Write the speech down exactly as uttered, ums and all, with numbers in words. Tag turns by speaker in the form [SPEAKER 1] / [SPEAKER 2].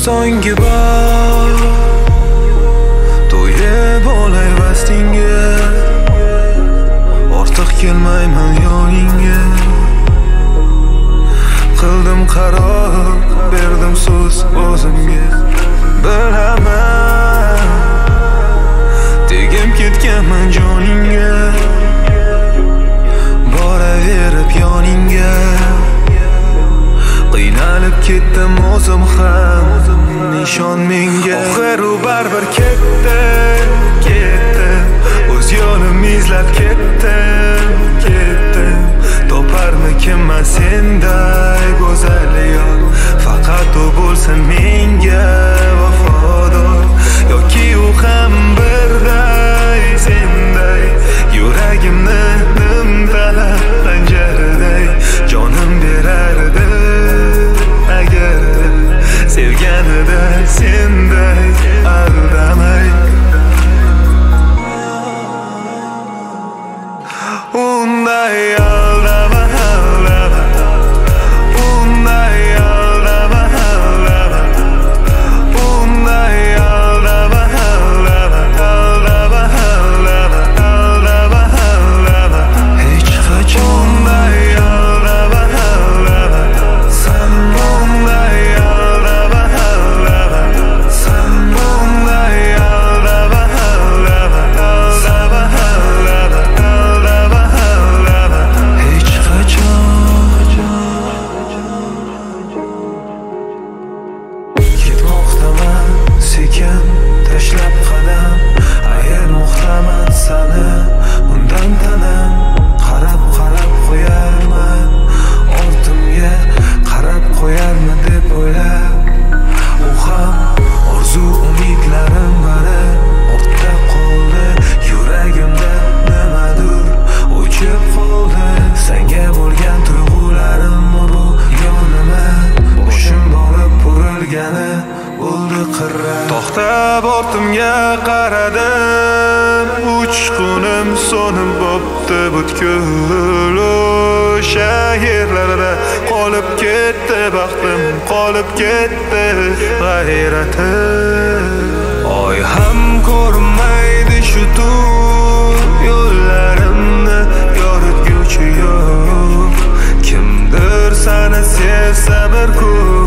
[SPEAKER 1] so'nggi bor to'yib olay vastingga, ortiq kelmayman yoningga. Qildim qaror, berdim so'z o'zimga. Bilaman tegib ketganman joningga, boraverib yoningga. Qiynalib ketdim o'zim ham, nishon menga. Oxir u baribir ketdi, ketdi, o'z yo'lim izlab ketdim, ketdim. Toparmikin men senday go'zal yor, faqat u bo'lsa menga vafodor. Yoki u ham birday senday, yuragimni nimtalab panjaraday jonim berardi agar sevganida senday aldamay. Unday aldama, aldama, unday aldama, aldama, unday aldama, aldama, aldama, aldama, aldama, aldama. Hech qachon unday aldama, aldama, sen unday aldama, aldama, sen unday aldama, aldama, aldama, aldama, aldama. Hech qachon ketmoqdaman sekin tashlab qadam, ayirmoqdaman sani undan tanam. Qarab qarab qo'yarman ortimga, qarab qo'yarman deb o'ylab. U ham orzu umidlarim bari ortda qoldi, yuragimda nimadir o'chib qoldi. Senga bo'lgan tuyg'ularim bu yonima, boshim borib burilgani bo'ldi qirra. To'xtab ortimga qaradim, uchqunim so'nib bo'pti butkul. O'sha yerlarda qolib ketdi baxtim, qolib ketdi g'ayratim. Oy ham ko'rmaydi shu tun yo'llarimni yoritguchi yo'q. Kimdir seni sevsa bir kun